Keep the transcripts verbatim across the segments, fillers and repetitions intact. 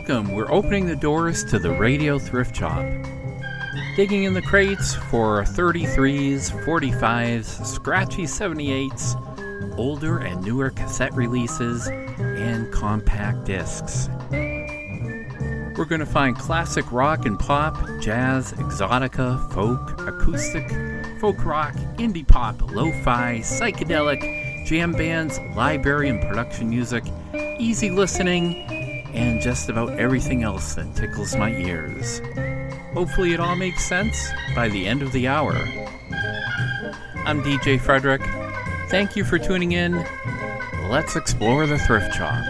welcome. We're opening the doors to the Radio Thrift Shop. Digging in the crates for thirty-threes, forty-fives, scratchy seventy-eights, older and newer cassette releases, and compact discs. We're going to find classic rock and pop, jazz, exotica, folk, acoustic, folk rock, indie pop, lo-fi, psychedelic, jam bands, library and production music, easy listening, and just about everything else that tickles my ears. Hopefully it all makes sense by the end of the hour. I'm D J Frederick. Thank you for tuning in. Let's explore the thrift shop.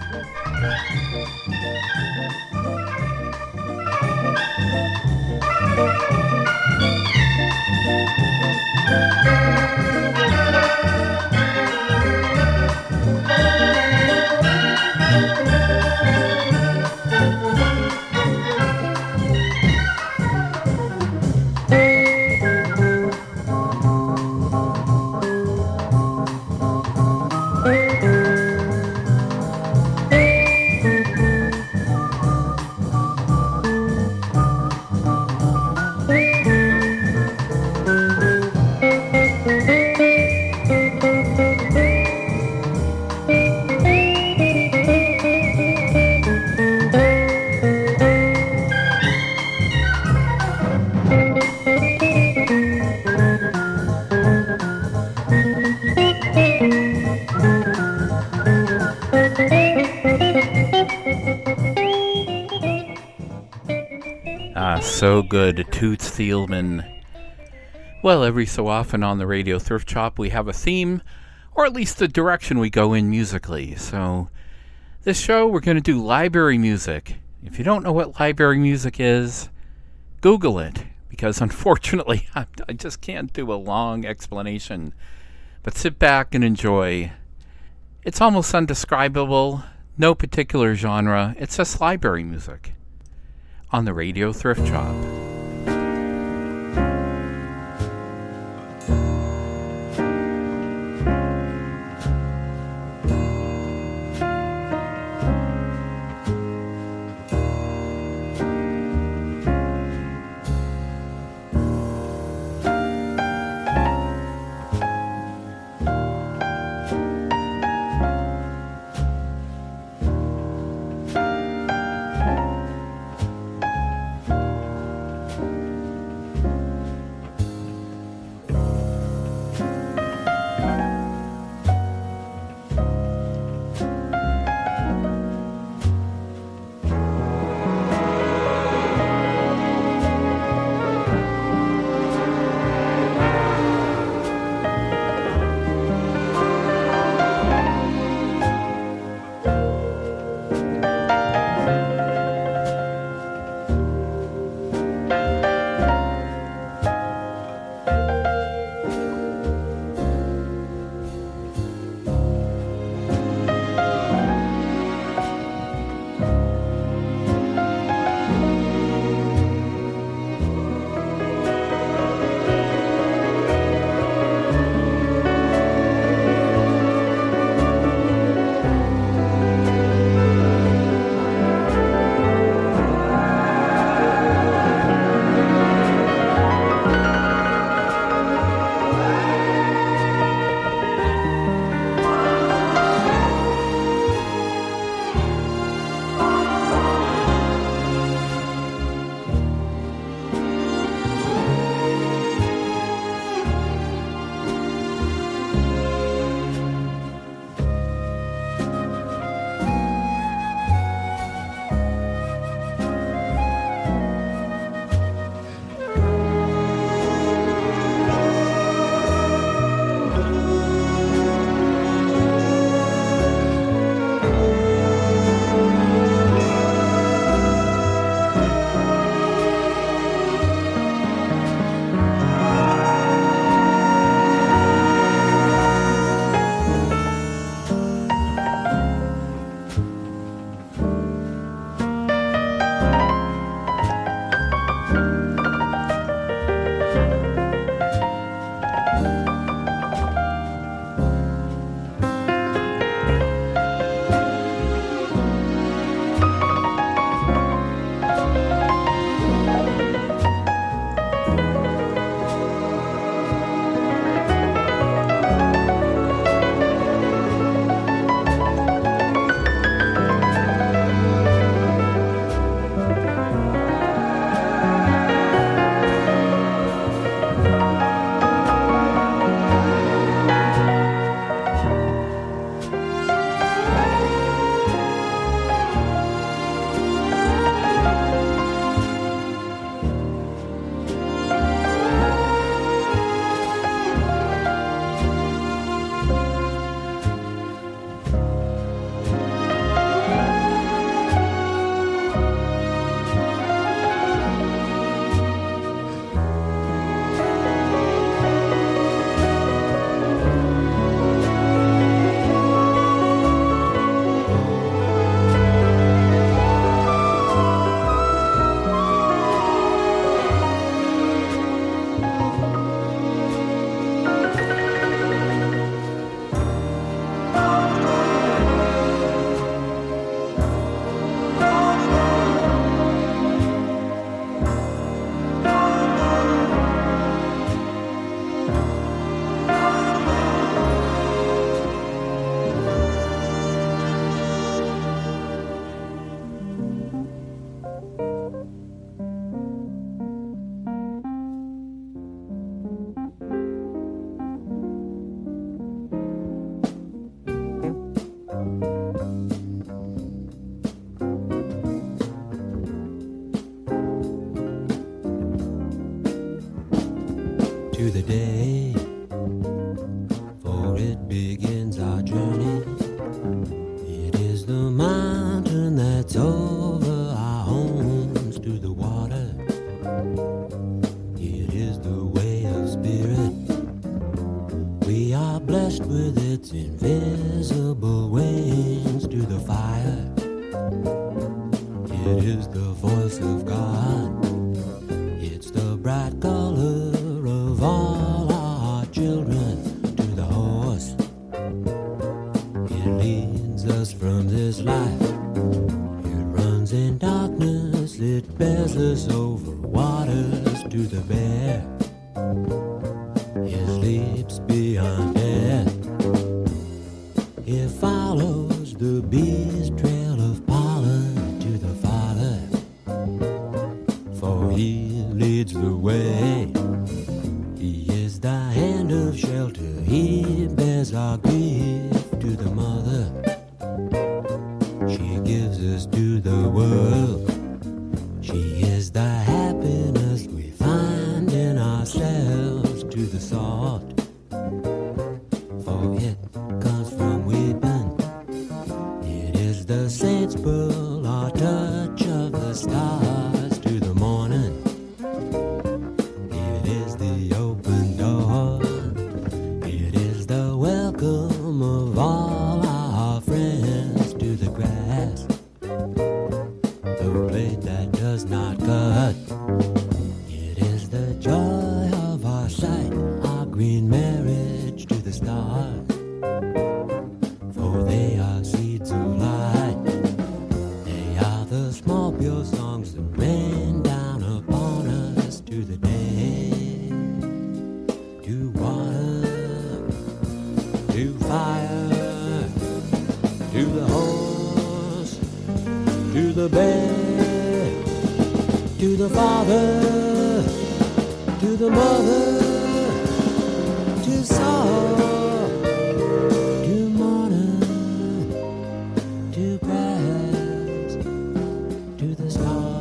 So good, Toots Thielman. Well, every so often on the Radio Thrift Shop we have a theme, or at least the direction we go in musically. So this show we're going to do library music. If you don't know what library music is, Google it, because unfortunately I, I just can't do a long explanation. But sit back and enjoy. It's almost undescribable, no particular genre, it's just library music on the Radio Thrift Shop. to the day, for it begins our journey. It is the mountain that's over our homes to the water. It is the way of spirit. We are blessed with its invisible wings to the fire. It is the voice of God. It's the bright color of all our children to the horse. It leads us from this life. It runs in darkness. It bears us over waters to the bear. It sleeps beyond death. It follows the bee's trail of pollen to the Father, for he leads the way. He is the hand of shelter. He bears our grief to the mother. She gives us to the world. She is the happiness we find in ourselves to the salt, for it comes from weeping. It is the saint's pearl, our touch of the stars to the morning. It is the open door. It is the welcome of all our friends to the grass, the blade that does not cut. It is the joy of our sight, our green marriage to the stars, for they are seeds of light. They are the small pure songs that rain down upon us to the day, to water, to fire, to the horse, to the bear, to the father, to the mother, to sorrow, to morning, to grass, to the stars.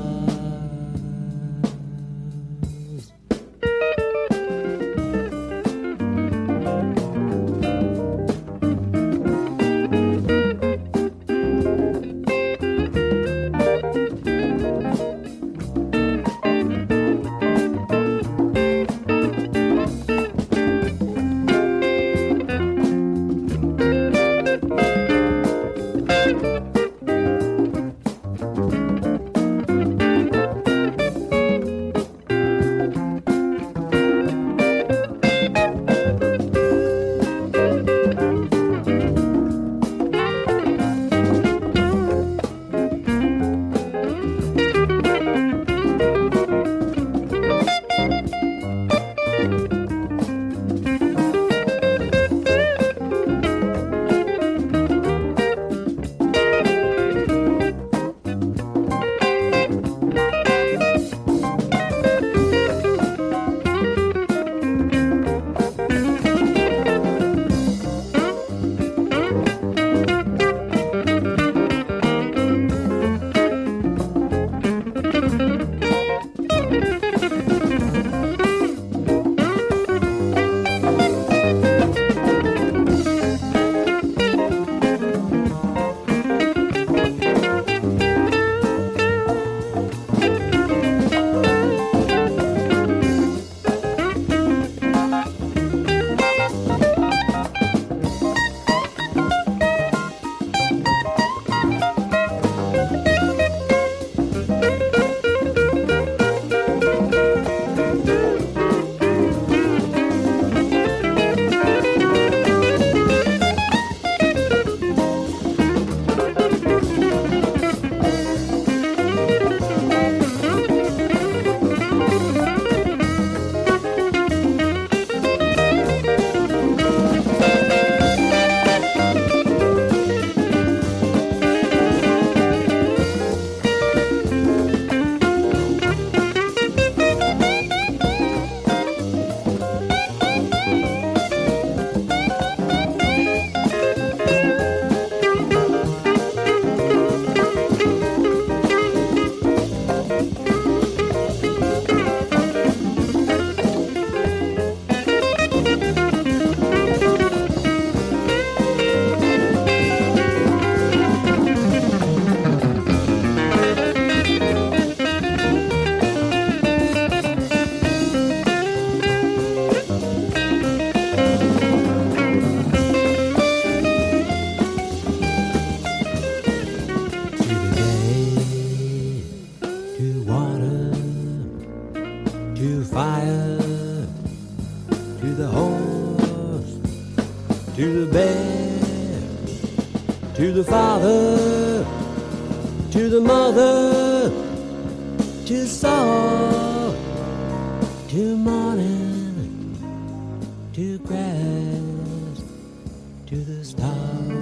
to fire, to the horse, to the bear, to the father, to the mother, to soul, to morning, to grass, to the stars.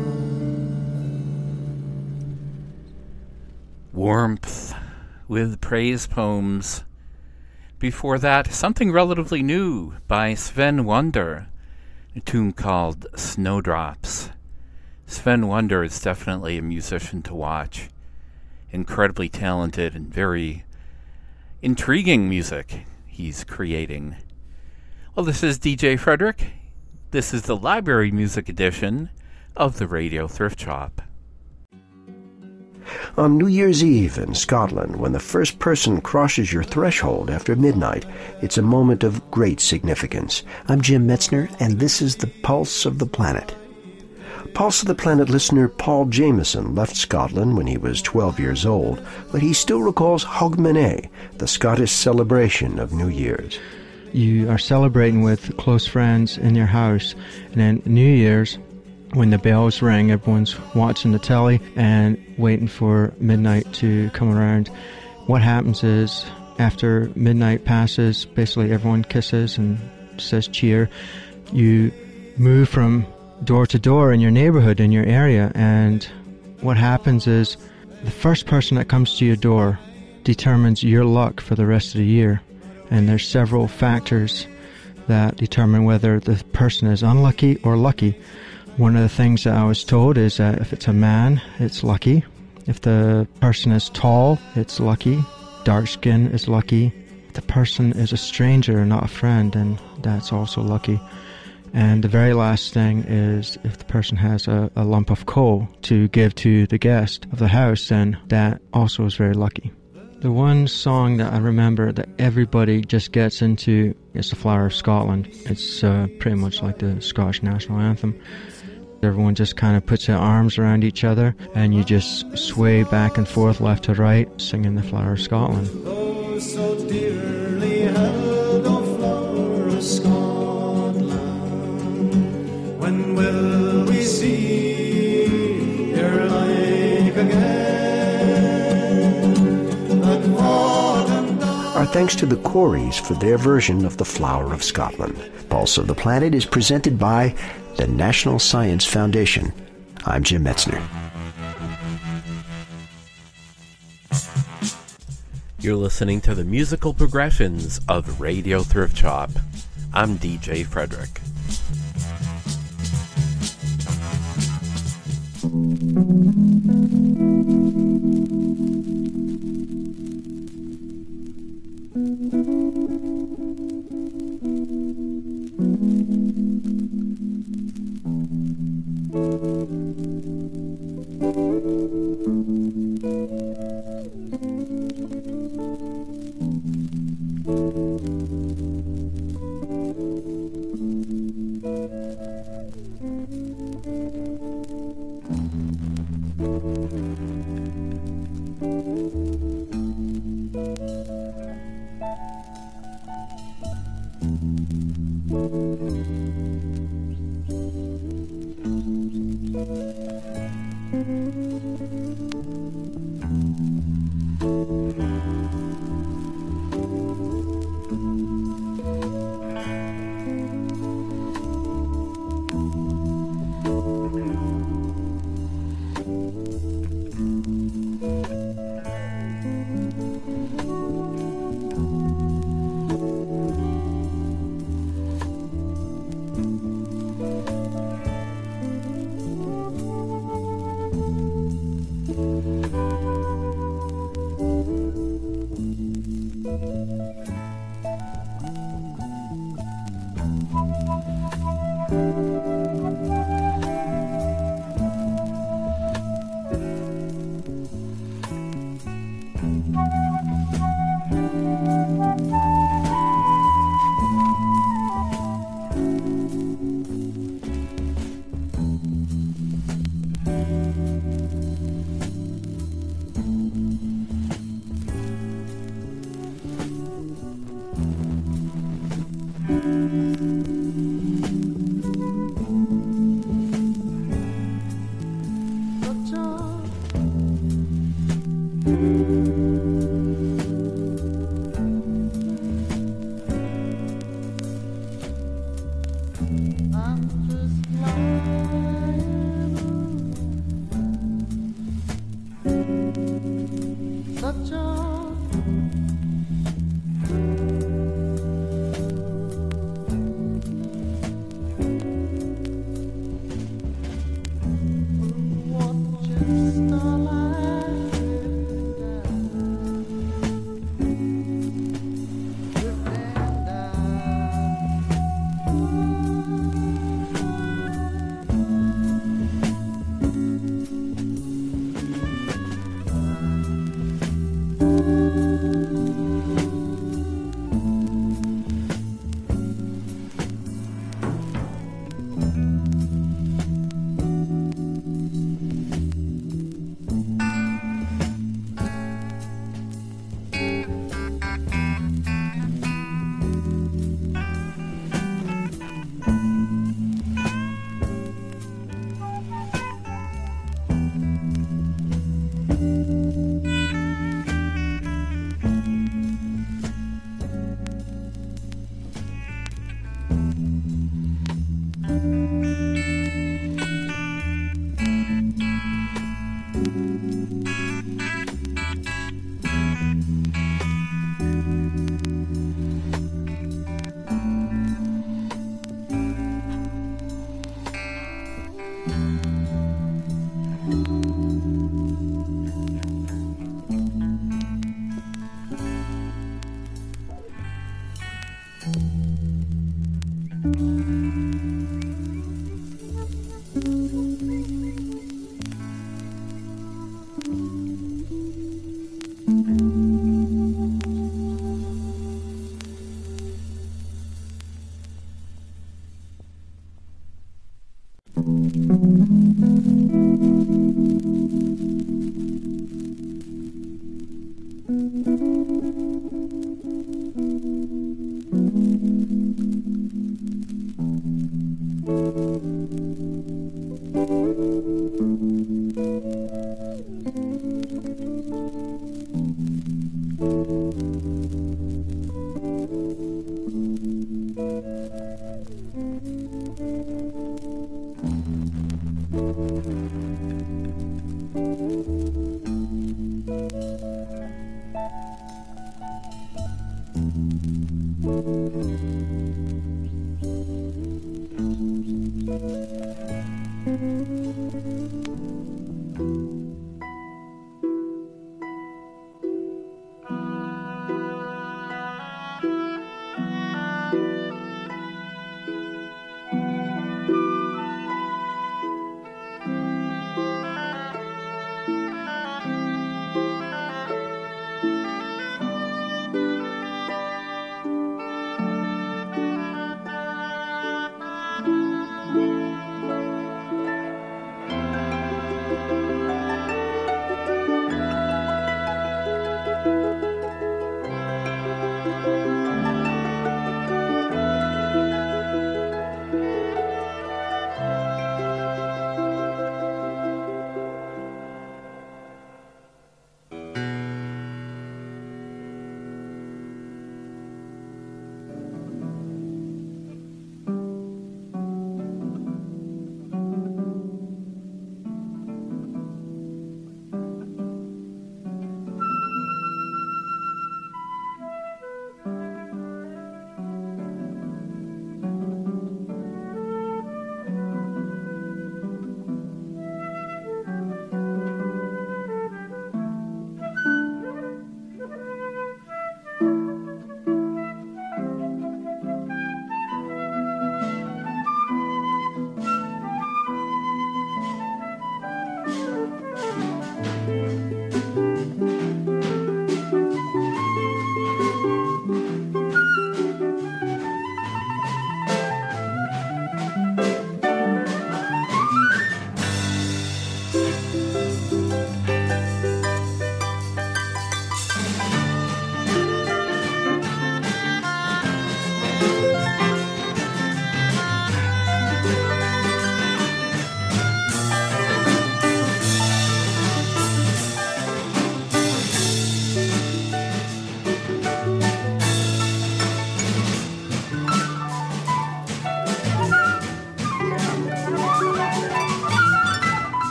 Warmth with praise poems. Before that, something relatively new by Sven Wonder, a tune called Snowdrops. Sven Wonder is definitely a musician to watch. Incredibly talented and very intriguing music he's creating. Well, this is D J Frederick. This is the Library Music Edition of the Radio Thrift Shop. On New Year's Eve in Scotland, when the first person crosses your threshold after midnight, it's a moment of great significance. I'm Jim Metzner, and this is the Pulse of the Planet. Pulse of the Planet listener Paul Jameson left Scotland when he was twelve years old, but he still recalls Hogmanay, the Scottish celebration of New Year's. You are celebrating with close friends in your house, and then New Year's, when the bells ring, everyone's watching the telly and waiting for midnight to come around. What happens is, after midnight passes, basically everyone kisses and says cheer. You move from door to door in your neighborhood, in your area, and what happens is the first person that comes to your door determines your luck for the rest of the year. And there's several factors that determine whether the person is unlucky or lucky. One of the things that I was told is that if it's a man, it's lucky. If the person is tall, it's lucky. Dark skin is lucky. If the person is a stranger, not a friend, then that's also lucky. And the very last thing is if the person has a, a lump of coal to give to the guest of the house, then that also is very lucky. The one song that I remember that everybody just gets into is The Flower of Scotland. It's uh, pretty much like the Scottish national anthem. Everyone just kind of puts their arms around each other and you just sway back and forth, left to right, singing The Flower of Scotland. Oh, so dearly held, O flower of Scotland, when will we see your like again? Our thanks to the Coreys for their version of The Flower of Scotland. Pulse of the Planet is presented by the National Science Foundation. I'm Jim Metzner. You're listening to the musical progressions of Radio Thrift Shop. I'm D J Frederick.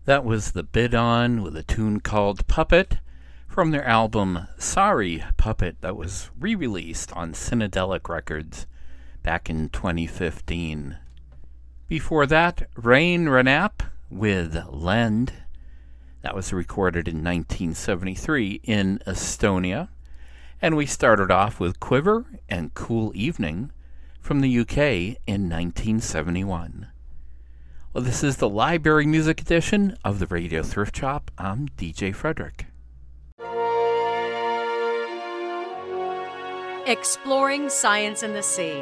That was The Bid On with a tune called Puppet from their album Sorry Puppet that was re-released on Cynadelic Records back in twenty fifteen. Before that, Rain Renap with Lend. That was recorded in nineteen seventy-three in Estonia. And we started off with Quiver and Cool Evening from the U K in nineteen seventy-one. Well, this is the Library Music Edition of the Radio Thrift Shop. I'm D J Frederick. Exploring Science in the Sea.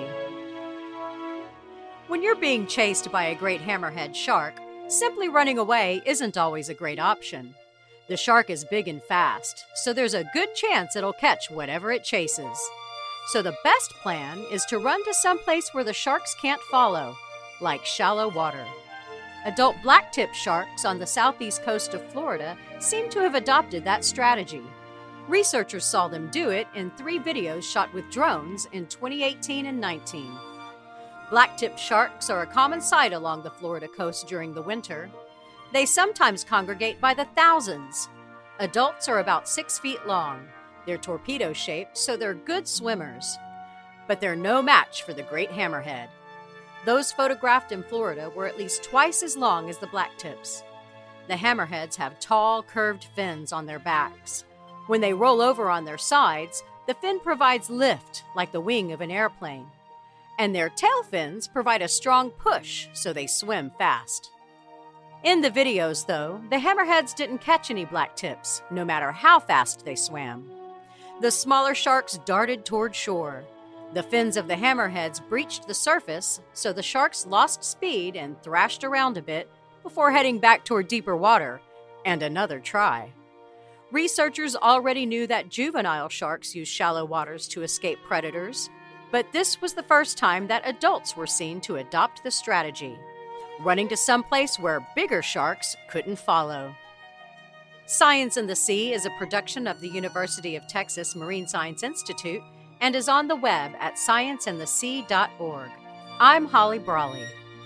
When you're being chased by a great hammerhead shark, simply running away isn't always a great option. The shark is big and fast, so there's a good chance it'll catch whatever it chases. So the best plan is to run to some place where the sharks can't follow, like shallow water. Adult blacktip sharks on the southeast coast of Florida seem to have adopted that strategy. Researchers saw them do it in three videos shot with drones in twenty eighteen and nineteen. Blacktip sharks are a common sight along the Florida coast during the winter. They sometimes congregate by the thousands. Adults are about six feet long. They're torpedo-shaped, so they're good swimmers. But they're no match for the great hammerhead. Those photographed in Florida were at least twice as long as the blacktips. The hammerheads have tall, curved fins on their backs. When they roll over on their sides, the fin provides lift like the wing of an airplane. And their tail fins provide a strong push, so they swim fast. In the videos, though, the hammerheads didn't catch any blacktips, no matter how fast they swam. The smaller sharks darted toward shore. The fins of the hammerheads breached the surface, so the sharks lost speed and thrashed around a bit before heading back toward deeper water, and another try. Researchers already knew that juvenile sharks use shallow waters to escape predators, but this was the first time that adults were seen to adopt the strategy, running to some place where bigger sharks couldn't follow. Science in the Sea is a production of the University of Texas Marine Science Institute and is on the web at science in the sea dot org. I'm Holly Brawley.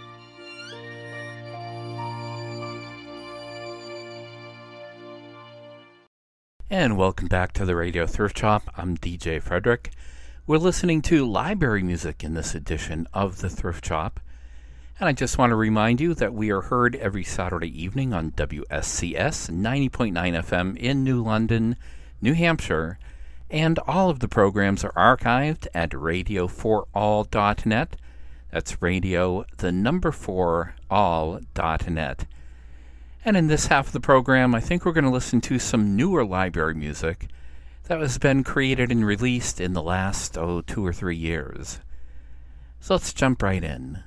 And welcome back to the Radio Thrift Shop. I'm D J Frederick. We're listening to library music in this edition of the Thrift Shop. And I just want to remind you that we are heard every Saturday evening on W S C S ninety point nine F M in New London, New Hampshire. And all of the programs are archived at radio for all dot net. That's radio, the number four, all dot net. And in this half of the program, I think we're going to listen to some newer library music that has been created and released in the last, oh, two or three years. So let's jump right in.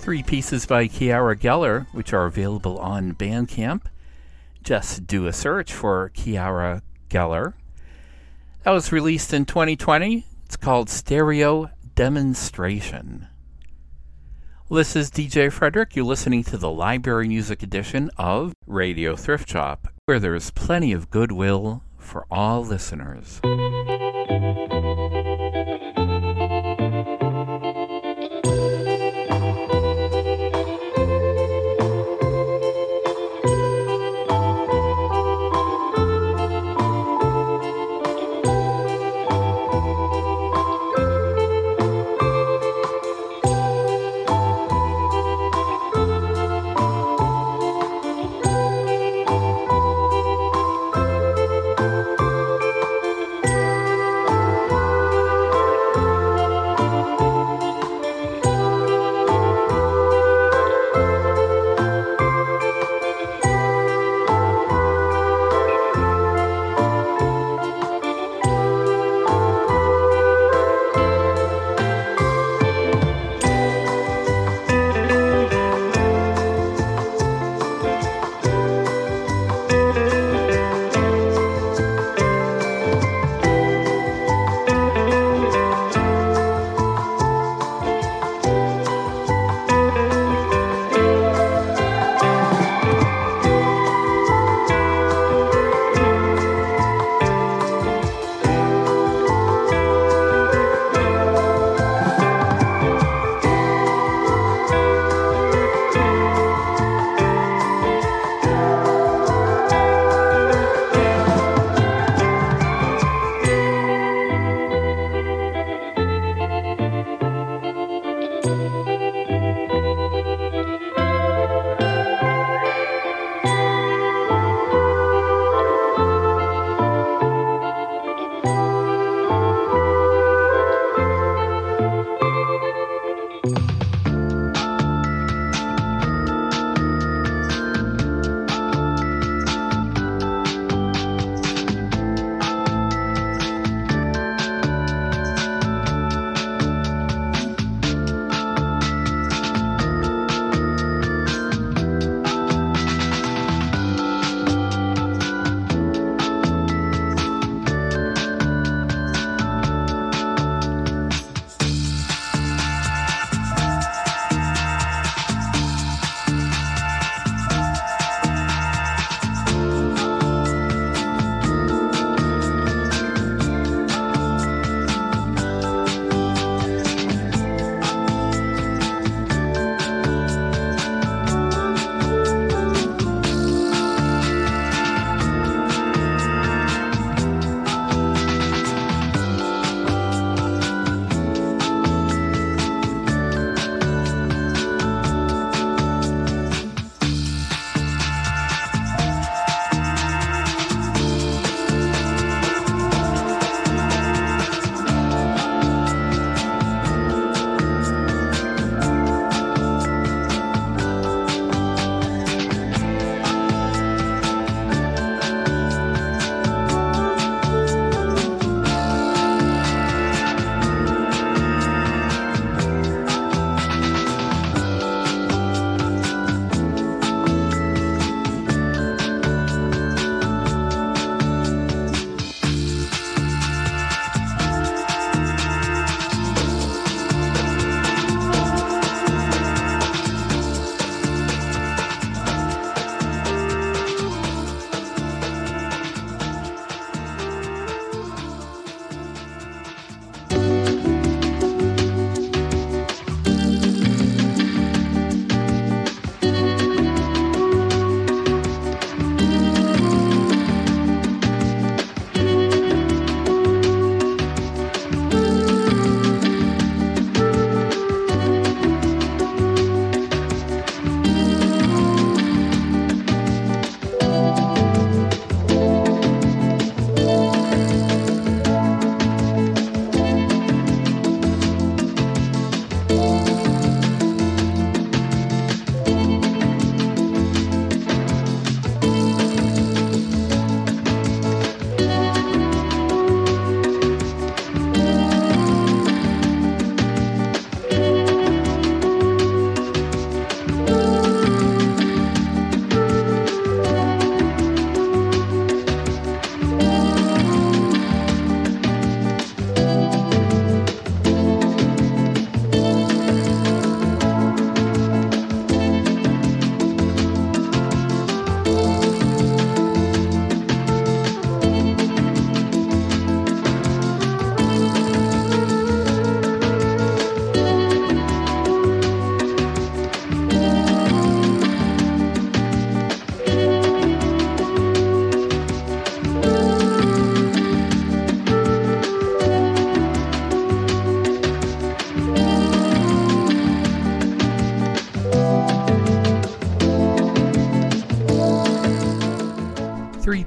Three pieces by Kiara Geller, which are available on Bandcamp. Just do a search for Kiara Geller. That was released in twenty twenty. It's called Stereo Demonstration. Well, this is D J Frederick. You're listening to the Library Music Edition of Radio Thrift Shop, where there's plenty of goodwill for all listeners. Thank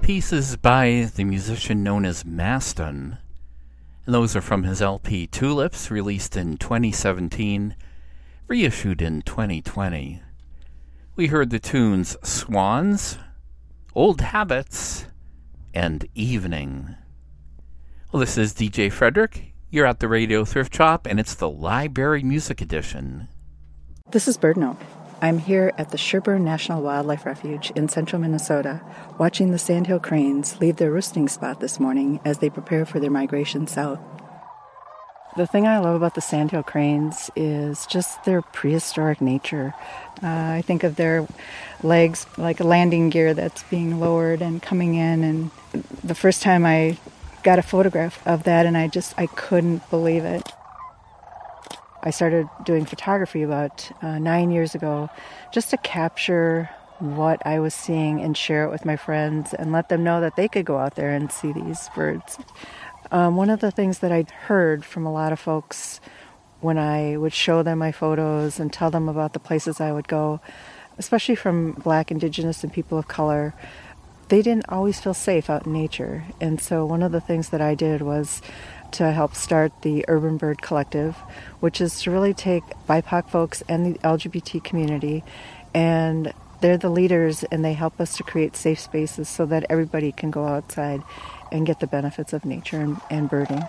pieces by the musician known as Maston, and those are from his L P Tulips, released in twenty seventeen, reissued in twenty twenty. We heard the tunes Swans, Old Habits, and Evening. Well, this is D J Frederick. You're at the Radio Thrift Shop, and it's the Library Music Edition. This is Bird Note. I'm here at the Sherburne National Wildlife Refuge in central Minnesota, watching the sandhill cranes leave their roosting spot this morning as they prepare for their migration south. The thing I love about the sandhill cranes is just their prehistoric nature. Uh, I think of their legs like a landing gear that's being lowered and coming in, and the first time I got a photograph of that, and I just, I couldn't believe it. I started doing photography about uh, nine years ago just to capture what I was seeing and share it with my friends and let them know that they could go out there and see these birds. Um, one of the things that I'd heard from a lot of folks when I would show them my photos and tell them about the places I would go, especially from Black, Indigenous, and people of color, they didn't always feel safe out in nature. And so one of the things that I did was to help start the Urban Bird Collective, which is to really take B I P O C folks and the L G B T community, and they're the leaders, and they help us to create safe spaces so that everybody can go outside and get the benefits of nature and, and birding.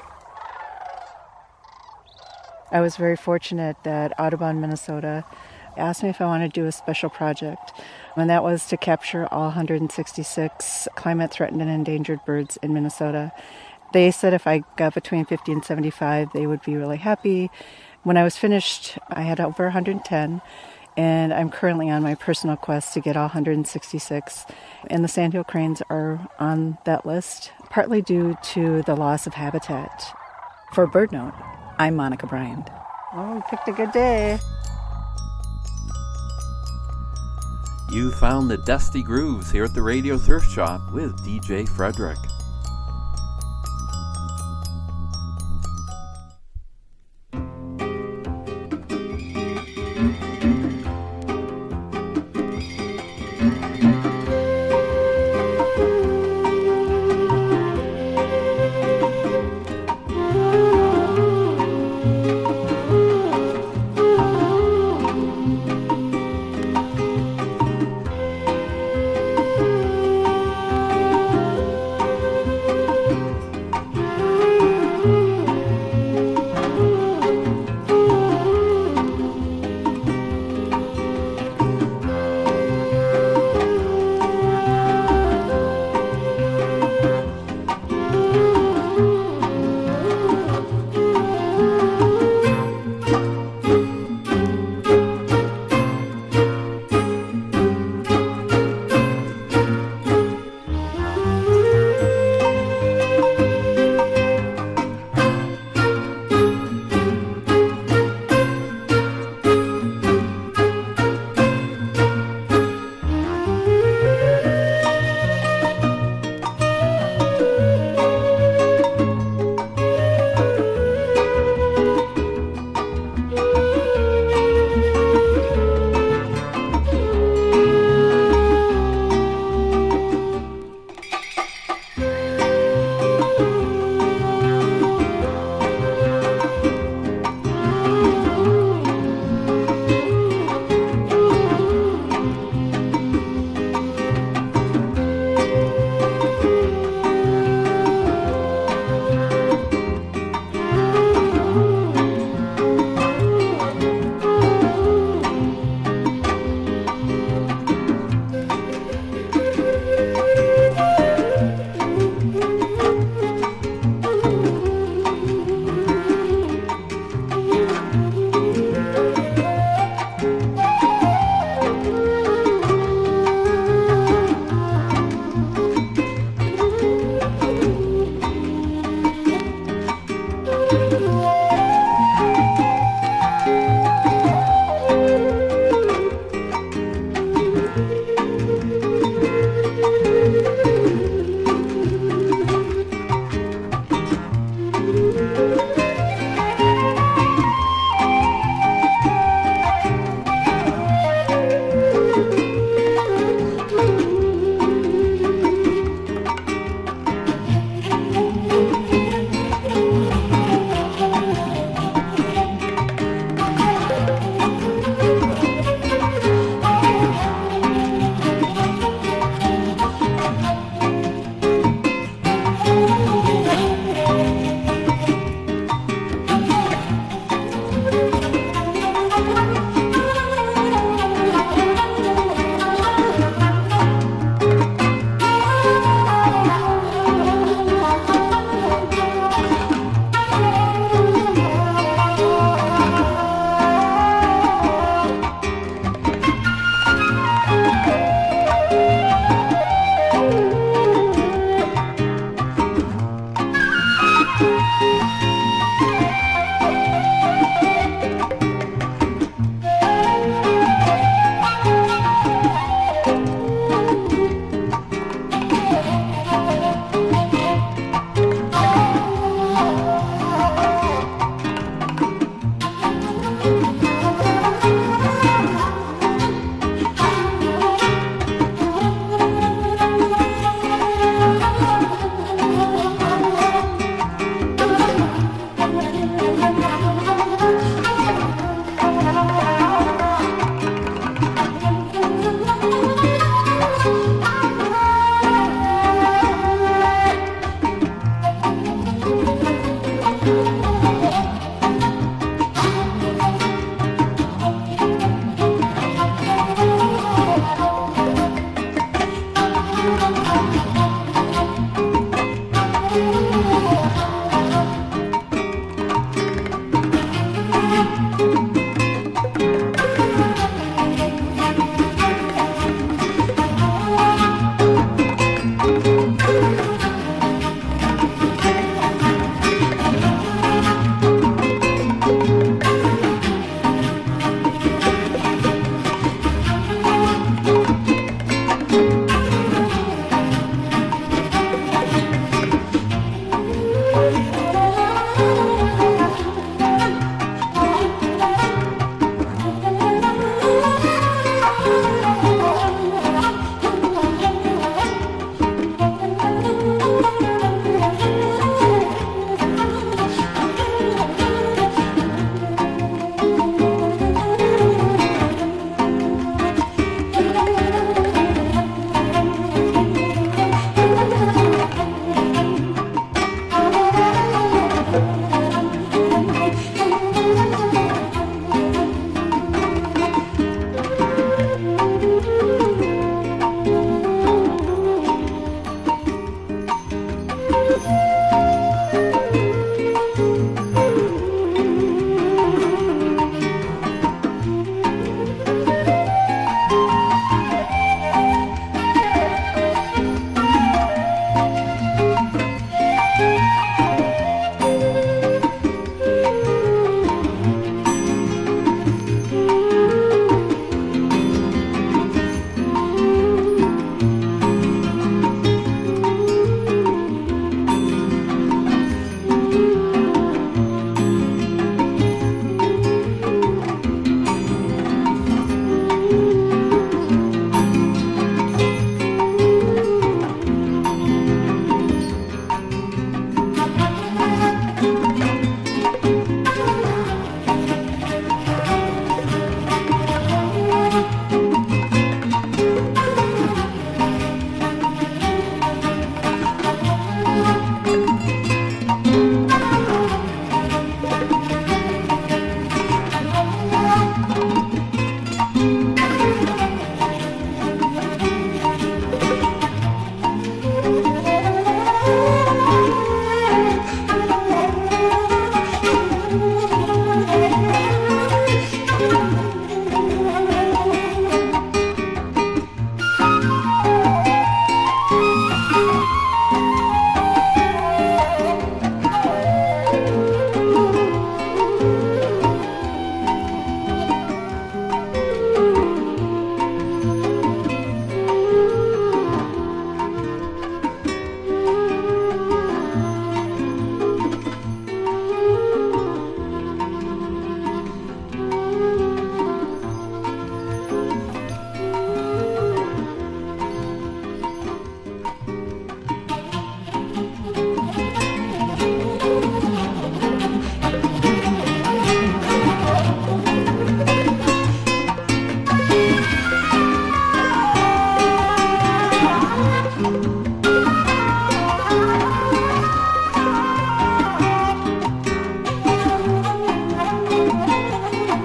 I was very fortunate that Audubon, Minnesota asked me if I wanted to do a special project, and that was to capture all one hundred sixty-six climate-threatened and endangered birds in Minnesota. They said if I got between fifty and seventy-five, they would be really happy. When I was finished, I had over one hundred ten, and I'm currently on my personal quest to get all one hundred sixty-six. And the sandhill cranes are on that list, partly due to the loss of habitat. For Bird Note, I'm Monica Bryant. Oh, picked a good day. You found the Dusty Grooves here at the Radio Thrift Shop with D J Frederick.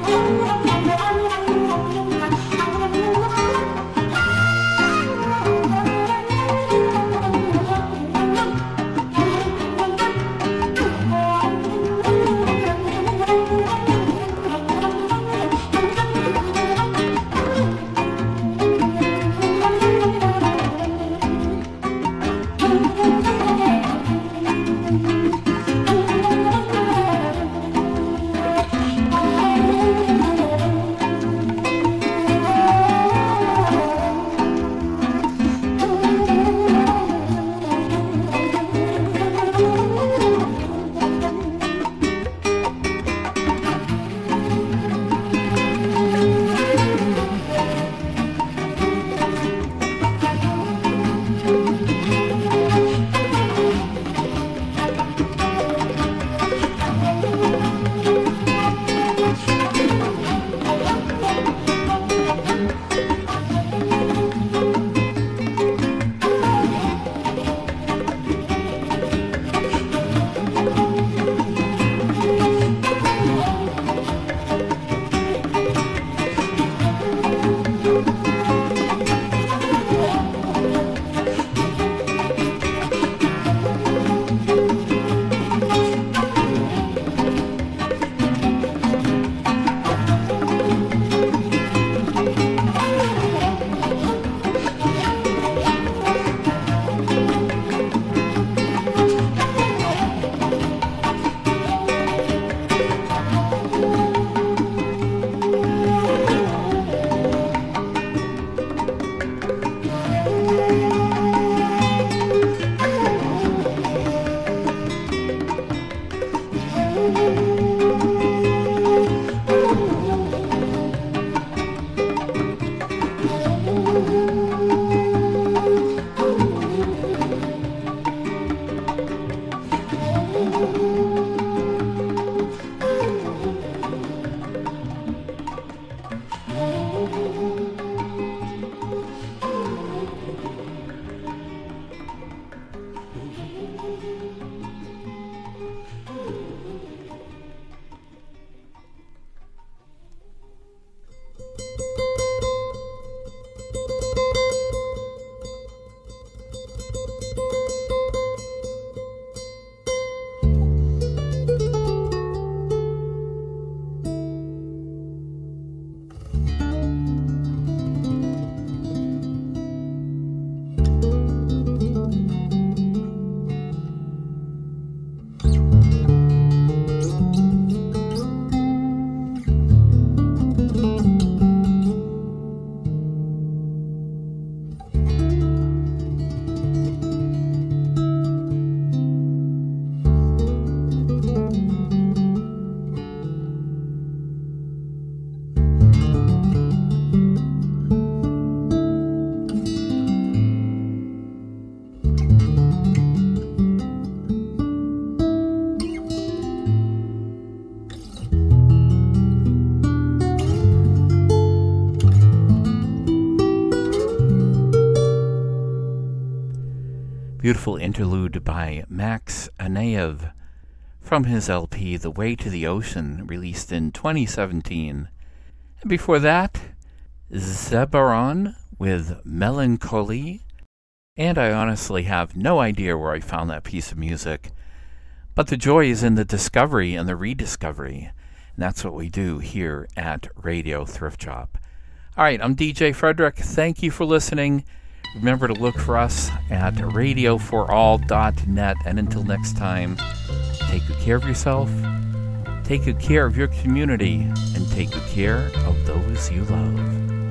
Beautiful interlude by Max Anayev from his L P The Way to the Ocean, released in twenty seventeen. And before that, Zebaron with Melancholy. And I honestly have no idea where I found that piece of music. But the joy is in the discovery and the rediscovery. And that's what we do here at Radio Thrift Shop. All right, I'm D J Frederick. Thank you for listening. Remember to look for us at radio for all dot net. And until next time, take good care of yourself, take good care of your community, and take good care of those you love.